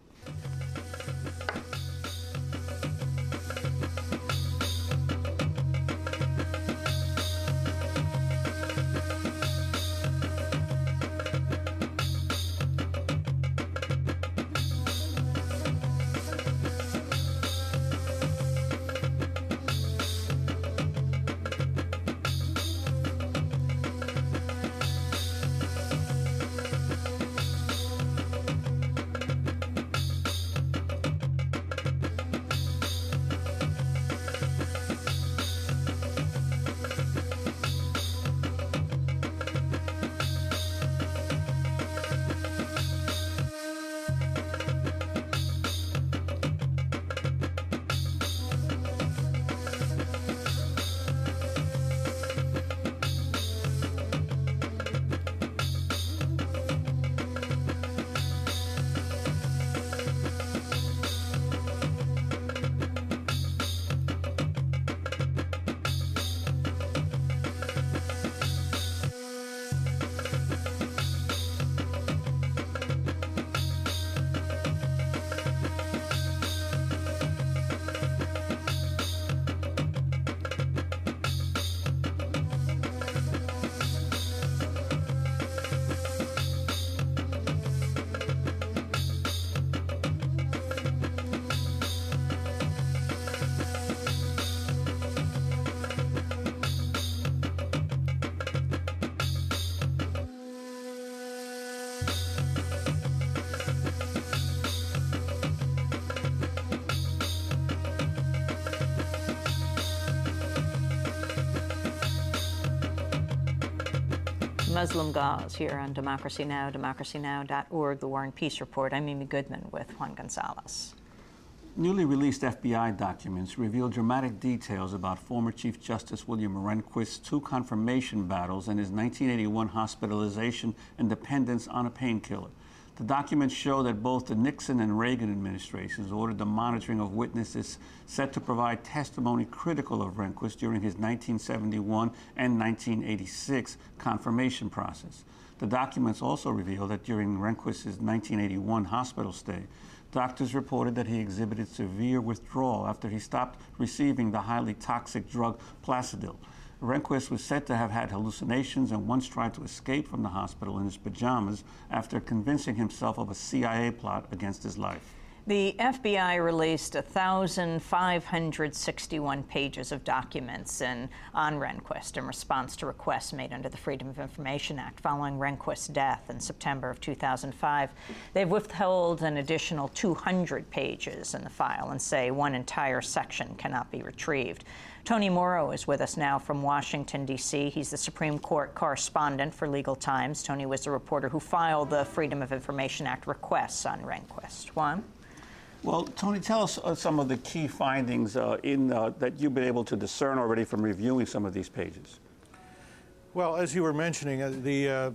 Muslim Gauze here on Democracy Now!, democracy now dot org, the War and Peace Report. I'm Mimi Goodman with Juan Gonzalez. Newly released F B I documents reveal dramatic details about former Chief Justice William Rehnquist's two confirmation battles and his nineteen eighty-one hospitalization and dependence on a painkiller. The documents show that both the Nixon and Reagan administrations ordered the monitoring of witnesses set to provide testimony critical of Rehnquist during his nineteen seventy-one and nineteen eighty-six confirmation process. The documents also reveal that during Rehnquist's nineteen eighty-one hospital stay, doctors reported that he exhibited severe withdrawal after he stopped receiving the highly toxic drug Placidil. Rehnquist was said to have had hallucinations and once tried to escape from the hospital in his pajamas after convincing himself of a C I A plot against his life. The F B I released one thousand five hundred sixty-one pages of documents in, on Rehnquist in response to requests made under the Freedom of Information Act following Rehnquist's death in September of two thousand five. They've withheld an additional two hundred pages in the file and say one entire section cannot be retrieved. Tony Mauro is with us now from Washington, D C He's the Supreme Court correspondent for Legal Times. Tony was the reporter who filed the Freedom of Information Act requests on Rehnquist. Juan? Well, Tony, tell us uh, some of the key findings uh, in, uh, that you've been able to discern already from reviewing some of these pages. Well, as you were mentioning, uh, the uh,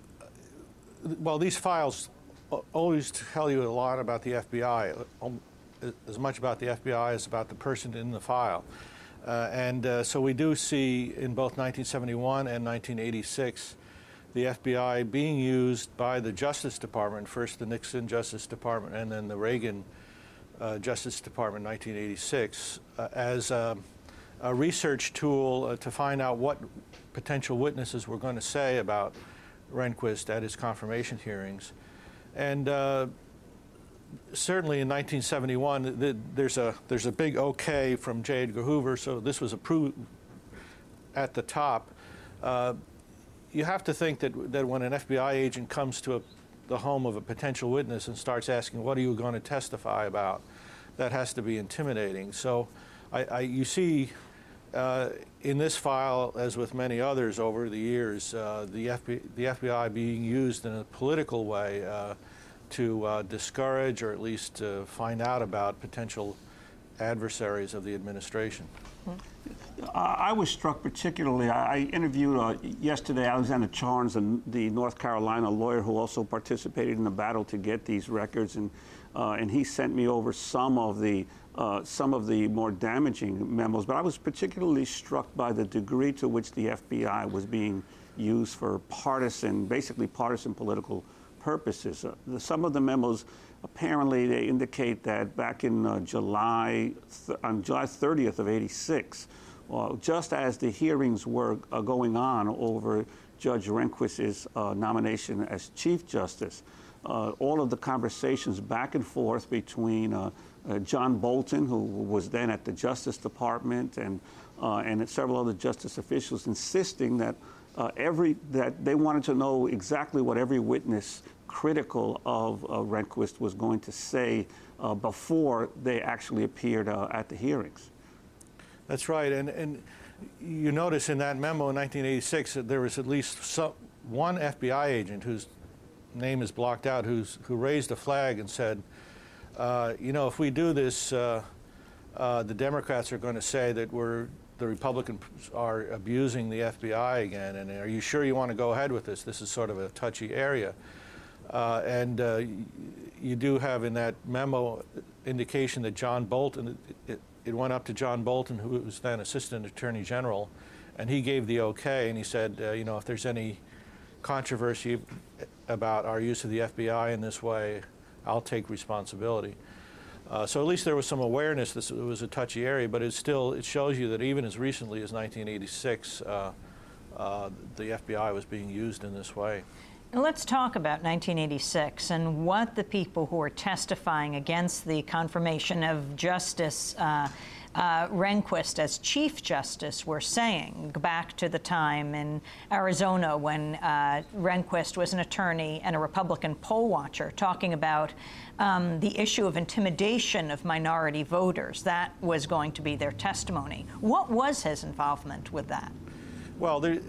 well, these files always tell you a lot about the F B I, um, as much about the F B I as about the person in the file. Uh, and uh, so we do see in both nineteen seventy-one and nineteen eighty-six the F B I being used by the Justice Department, first the Nixon Justice Department and then the Reagan uh, Justice Department in nineteen eighty-six, uh, as a, a research tool uh, to find out what potential witnesses were going to say about Rehnquist at his confirmation hearings. And uh, certainly in nineteen seventy-one, the, there's a there's a big okay from J. Edgar Hoover, so this was approved at the top. Uh, you have to think that, that when an F B I agent comes to a, the home of a potential witness and starts asking, what are you going to testify about, that has to be intimidating. So I, I, you see uh, in this file, as with many others over the years, uh, the, F B, the F B I being used in a political way uh, to uh, discourage or at least to find out about potential adversaries of the administration. Uh, I was struck particularly, I, I interviewed uh, yesterday Alexander Charnes, a, the North Carolina lawyer who also participated in the battle to get these records, and, uh, and he sent me over some of the uh, some of the more damaging memos. But I was particularly struck by the degree to which the F B I was being used for partisan, basically partisan political purposes. Uh, the, some of the memos, apparently, they indicate that back in uh, July, th on July thirtieth of eighty-six, uh, just as the hearings were uh, going on over Judge Rehnquist's uh, nomination as Chief Justice, uh, all of the conversations back and forth between uh, uh, John Bolton, who was then at the Justice Department, and uh, and several other justice officials, insisting that uh, every that they wanted to know exactly what every witness critical of uh, Rehnquist was going to say uh, before they actually appeared uh, at the hearings. That's right, and, and you notice in that memo in nineteen eighty-six that there was at least some, one F B I agent whose name is blocked out who's, who raised a flag and said, uh, you know, if we do this, uh, uh, the Democrats are going to say that we're, the Republicans are abusing the F B I again, and are you sure you want to go ahead with this? This is sort of a touchy area. Uh, and uh, you do have in that memo indication that John Bolton, it, it went up to John Bolton, who was then Assistant Attorney General, and he gave the okay, and he said, uh, you know, if there's any controversy about our use of the F B I in this way, I'll take responsibility. Uh, so at least there was some awareness that it was a touchy area, but it still, it shows you that even as recently as nineteen eighty-six, uh, uh, the F B I was being used in this way. Now let's talk about nineteen eighty-six and what the people who are testifying against the confirmation of Justice uh, uh, Rehnquist as Chief Justice were saying back to the time in Arizona when uh, Rehnquist was an attorney and a Republican poll watcher, talking about um, the issue of intimidation of minority voters. That was going to be their testimony. What was his involvement with that? Well, there,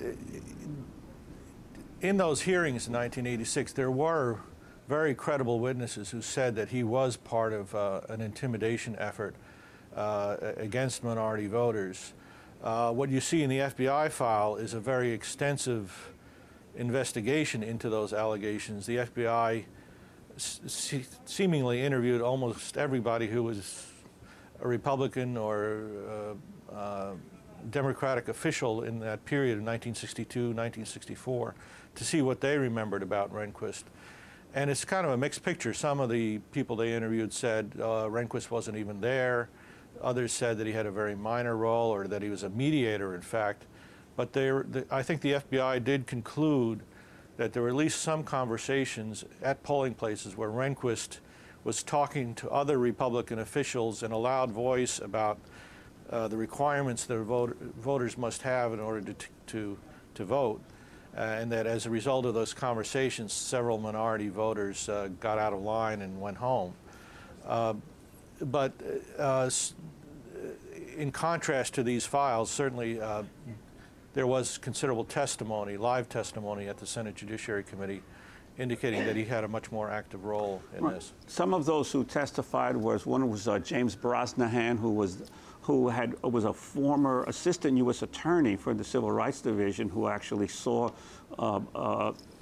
in those hearings in nineteen eighty-six, there were very credible witnesses who said that he was part of uh, an intimidation effort uh, against minority voters. Uh, what you see in the F B I file is a very extensive investigation into those allegations. The F B I se seemingly interviewed almost everybody who was a Republican or uh, uh, Democratic official in that period of nineteen sixty-two, nineteen sixty-four to see what they remembered about Rehnquist. And it's kind of a mixed picture. Some of the people they interviewed said uh, Rehnquist wasn't even there. Others said that he had a very minor role or that he was a mediator, in fact. But there, the, I think the F B I did conclude that there were at least some conversations at polling places where Rehnquist was talking to other Republican officials in a loud voice about uh, the requirements that vote, voters must have in order to, to, to vote. Uh, and that as a result of those conversations, several minority voters uh, got out of line and went home. Uh, but uh, in contrast to these files, certainly uh, there was considerable testimony, live testimony at the Senate Judiciary Committee indicating that he had a much more active role in Right. this. Some of those who testified was, one was uh, James Brosnahan, who was who had was a former assistant U S attorney for the Civil Rights Division, who actually saw uh, uh,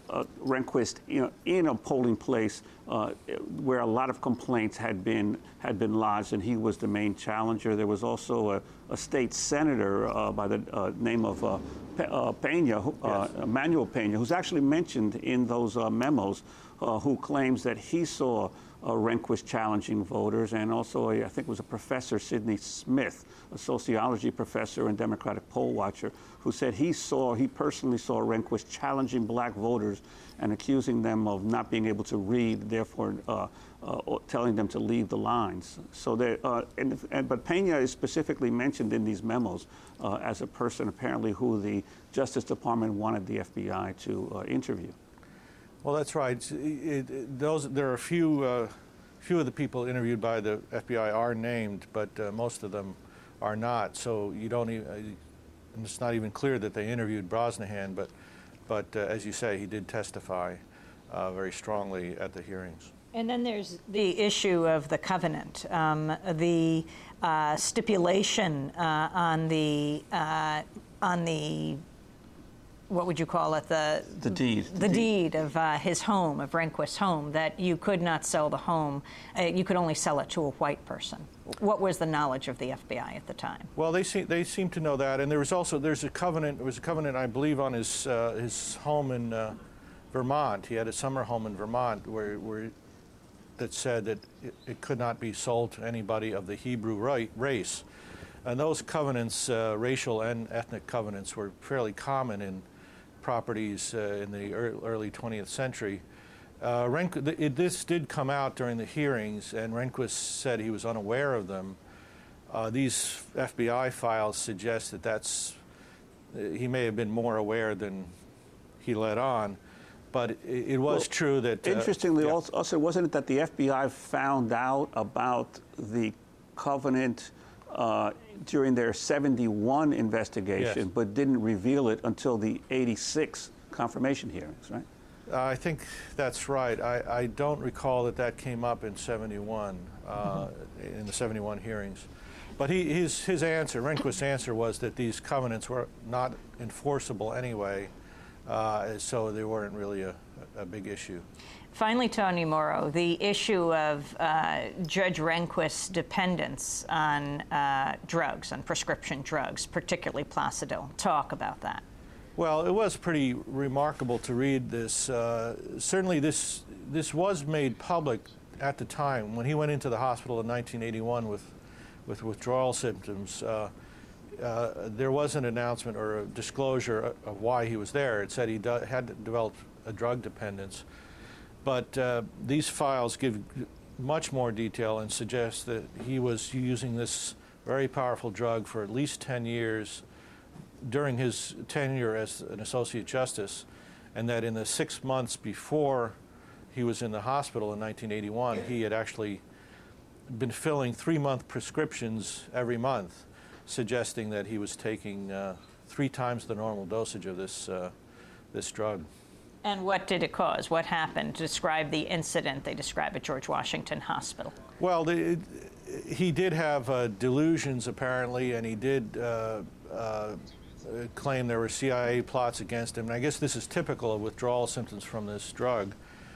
uh, Rehnquist, you know, in a polling place uh, where a lot of complaints had been had been lodged, and he was the main challenger. There was also a, a state senator uh, by the uh, name of uh, Pe uh, Pena, who, uh, yes. Manuel Pena, who's actually mentioned in those uh, memos, uh, who claims that he saw Uh, Rehnquist challenging voters, and also a, I think it was a professor, Sidney Smith, a sociology professor and Democratic poll watcher, who said he saw, he personally saw Rehnquist challenging black voters and accusing them of not being able to read, therefore uh, uh, telling them to leave the lines. So they, uh, and, and, but Pena is specifically mentioned in these memos uh, as a person apparently who the Justice Department wanted the F B I to uh, interview. Well, that's right. It, it, those, there are a few, uh, few of the people interviewed by the F B I are named, but uh, most of them are not. So you don't even, uh, it's not even clear that they interviewed Brosnahan, but, but uh, as you say, he did testify uh, very strongly at the hearings. And then there's the issue of the covenant, um, the uh, stipulation uh, on the uh, on the. What would you call it? The the deed. The, the deed, deed of uh, his home, of Rehnquist's home, that you could not sell the home. Uh, you could only sell it to a white person. What was the knowledge of the F B I at the time? Well, they seem they seem to know that, and there was also there's a covenant. There was a covenant, I believe, on his uh, his home in uh, Vermont. He had a summer home in Vermont where where that said that it, it could not be sold to anybody of the Hebrew right, race, and those covenants, uh, racial and ethnic covenants, were fairly common in properties uh, in the early twentieth century. Uh, Rehnquist, it, this did come out during the hearings, and Rehnquist said he was unaware of them. Uh, these F B I files suggest that that's, uh, he may have been more aware than he let on, but it, it was well, true that... Uh, interestingly, yeah. also, also, wasn't it that the F B I found out about the covenant Uh, during their seventy-one investigation, yes. but didn't reveal it until the eighty-six confirmation hearings, right? Uh, I think that's right. I, I don't recall that that came up in seventy-one, uh, mm-hmm. in the seventy-one hearings. But he, his, his answer, Rehnquist's answer, was that these covenants were not enforceable anyway, uh, so they weren't really a, a big issue. Finally, Tony Mauro, the issue of uh, Judge Rehnquist's dependence on uh, drugs, on prescription drugs, particularly Placidil. Talk about that. Well, it was pretty remarkable to read this. Uh, certainly this, this was made public at the time. When he went into the hospital in nineteen eighty-one with, with withdrawal symptoms, uh, uh, there was an announcement or a disclosure of why he was there. It said he had developed a drug dependence. But uh, these files give much more detail and suggest that he was using this very powerful drug for at least ten years during his tenure as an Associate Justice, and that in the six months before he was in the hospital in nineteen eighty-one, he had actually been filling three-month prescriptions every month, suggesting that he was taking uh, three times the normal dosage of this, uh, this drug. And what did it cause? What happened? Describe the incident they describe at George Washington Hospital. Well, the, it, he did have uh, delusions, apparently, and he did uh, uh, claim there were C I A plots against him. And I guess this is typical of withdrawal symptoms from this drug.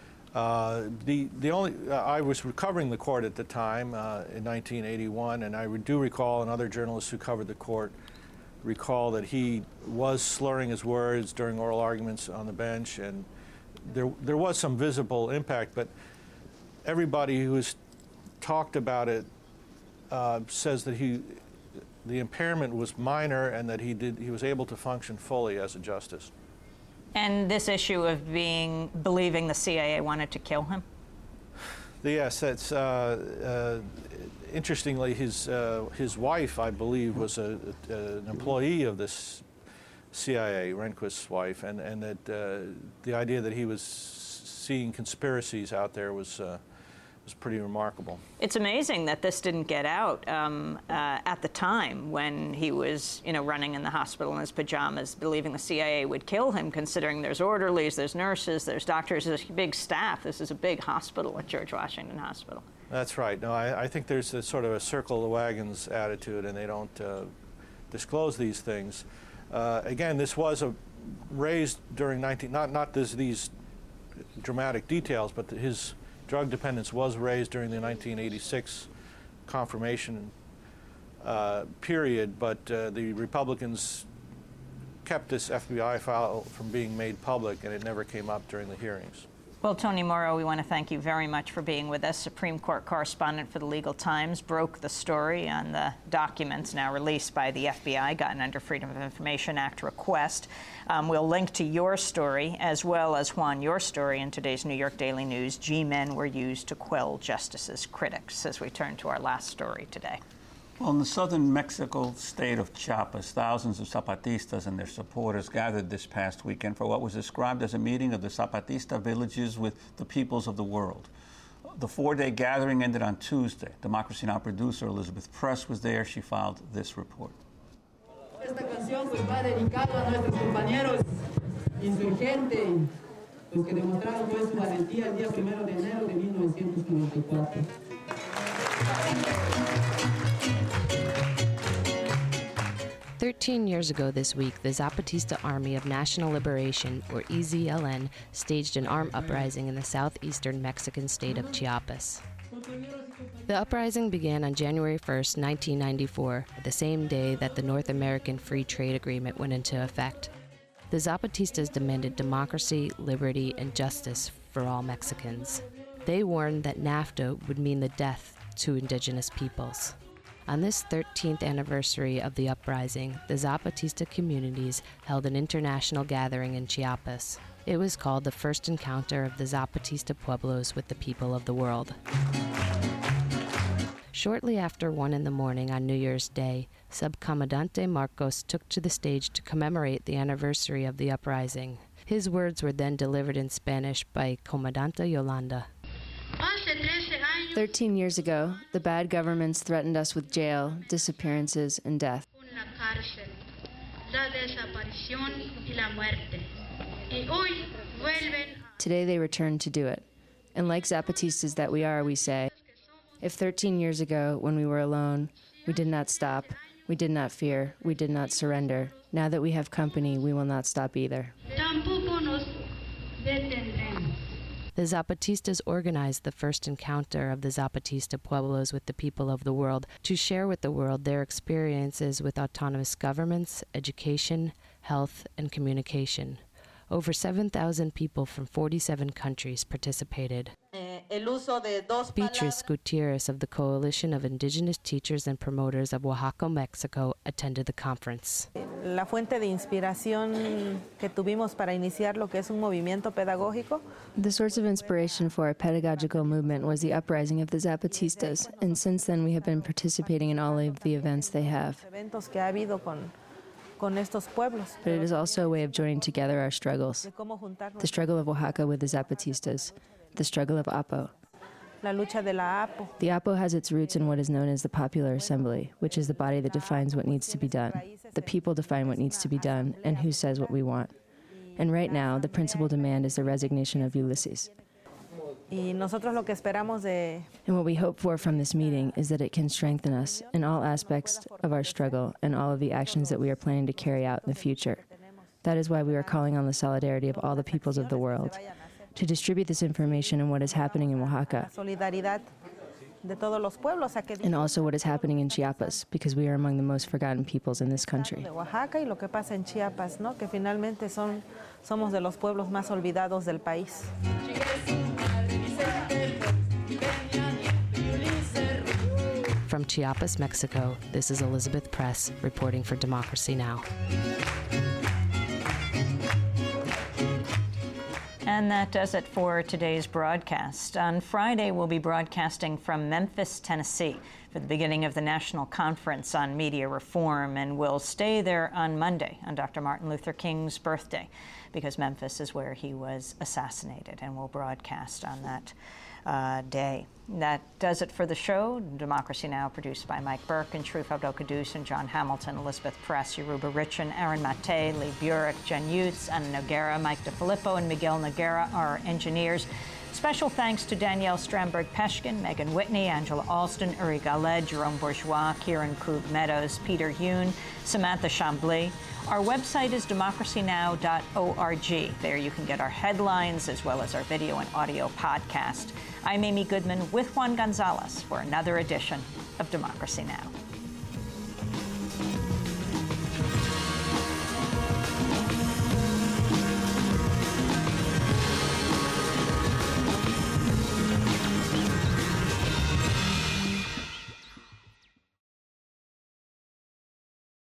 Uh, the, the only, uh, I was covering the court at the time uh, in nineteen eighty-one, and I do recall, and other journalists who covered the court recall, that he was slurring his words during oral arguments on the bench, and there there was some visible impact, but everybody who has talked about it uh, says that he the impairment was minor and that he did he was able to function fully as a justice. And this issue of being believing the C I A wanted to kill him? Yes, that's uh, uh, interestingly, his uh, his wife, I believe, was a, a, an employee of this C I A, Rehnquist's wife, and and that uh, the idea that he was seeing conspiracies out there was uh, was pretty remarkable. It's amazing that this didn't get out um, uh, at the time when he was, you know, running in the hospital in his pajamas, believing the C I A would kill him, considering there's orderlies, there's nurses, there's doctors, there's a big staff. This is a big hospital at George Washington Hospital. That's right. No, I, I think there's a sort of a circle the wagons attitude, and they don't uh, disclose these things. Uh, again, this was a raised during nineteen not not this, these dramatic details, but his drug dependence was raised during the nineteen eighty-six confirmation uh, period, but uh, the Republicans kept this F B I file from being made public, and it never came up during the hearings. Well, Tony Mauro, we want to thank you very much for being with us. Supreme Court correspondent for the Legal Times, broke the story on the documents now released by the F B I, gotten under Freedom of Information Act request. Um, we'll link to your story, as well as, Juan, your story in today's New York Daily News. G-men were used to quell justice's critics, as we turn to our last story today. Well, in the southern Mexico state of Chiapas, thousands of Zapatistas and their supporters gathered this past weekend for what was described as a meeting of the Zapatista villages with the peoples of the world. The four-day gathering ended on Tuesday. Democracy Now! Producer Elizabeth Press was there. She filed this report. Esta canción pues va dedicado a nuestros compañeros insurgentes, los que demostraron pues su valentía el día primero de enero de mil novecientos noventa y cuatro. Thirteen years ago this week, the Zapatista Army of National Liberation, or E Z L N, staged an armed uprising in the southeastern Mexican state of Chiapas. The uprising began on January first, nineteen ninety-four, the same day that the North American Free Trade Agreement went into effect. The Zapatistas demanded democracy, liberty, and justice for all Mexicans. They warned that NAFTA would mean the death to indigenous peoples. On this thirteenth anniversary of the uprising, the Zapatista communities held an international gathering in Chiapas. It was called the First Encounter of the Zapatista Pueblos with the People of the World. Shortly after one in the morning on New Year's Day, Subcomandante Marcos took to the stage to commemorate the anniversary of the uprising. His words were then delivered in Spanish by Comandante Yolanda. Thirteen years ago, the bad governments threatened us with jail, disappearances, and death. Today they return to do it. And like Zapatistas that we are, we say, if thirteen years ago, when we were alone, we did not stop, we did not fear, we did not surrender, now that we have company, we will not stop either. The Zapatistas organized the first encounter of the Zapatista Pueblos with the people of the world to share with the world their experiences with autonomous governments, education, health, and communication. Over seven thousand people from forty-seven countries participated. Beatriz Gutierrez of the Coalition of Indigenous Teachers and Promoters of Oaxaca, Mexico, attended the conference. La fuente de inspiración que tuvimos para iniciar lo que es un movimiento pedagógico. The source of inspiration for our pedagogical movement was the uprising of the Zapatistas, and since then we have been participating in all of the events they have. Eventos que ha habido con con estos pueblos. But it is also a way of joining together our struggles. The struggle of Oaxaca with the Zapatistas, the struggle of Apo. La lucha de la Apo. The Apo has its roots in what is known as the Popular Assembly, which is the body that defines what needs to be done. The people define what needs to be done and who says what we want. And right now, the principal demand is the resignation of Ulysses. Y nosotros lo que esperamos de And what we hope for from this meeting is that it can strengthen us in all aspects of our struggle and all of the actions that we are planning to carry out in the future. That is why we are calling on the solidarity of all the peoples of the world to distribute this information and what is happening in Oaxaca, de todos los pueblos a que and also what is happening in Chiapas, because we are among the most forgotten peoples in this country. de Oaxaca y lo que pasa en Chiapas, ¿no? Que finalmente son somos de los pueblos más olvidados del país. From Chiapas, Mexico, this is Elizabeth Press reporting for Democracy Now! And that does it for today's broadcast. On Friday, we'll be broadcasting from Memphis, Tennessee, for the beginning of the National Conference on Media Reform, and we'll stay there on Monday, on Doctor Martin Luther King's birthday, because Memphis is where he was assassinated, and we'll broadcast on that uh, day. That does it for the show. Democracy Now! Produced by Mike Burke and Sharif Abdel-Qaddus and John Hamilton, Elizabeth Press, Yoruba Richin, Aaron Mate, Lee Burek, Jen Utz, Anna Noguera, Mike DeFilippo, and Miguel Noguera are our engineers. Special thanks to Danielle Stramberg-Peshkin, Megan Whitney, Angela Alston, Uri Galet, Jerome Bourgeois, Kieran Krug Meadows, Peter Yoon, Samantha Chambly. Our website is democracy now dot org. There you can get our headlines as well as our video and audio podcast. I'm Amy Goodman with Juan Gonzalez for another edition of Democracy Now!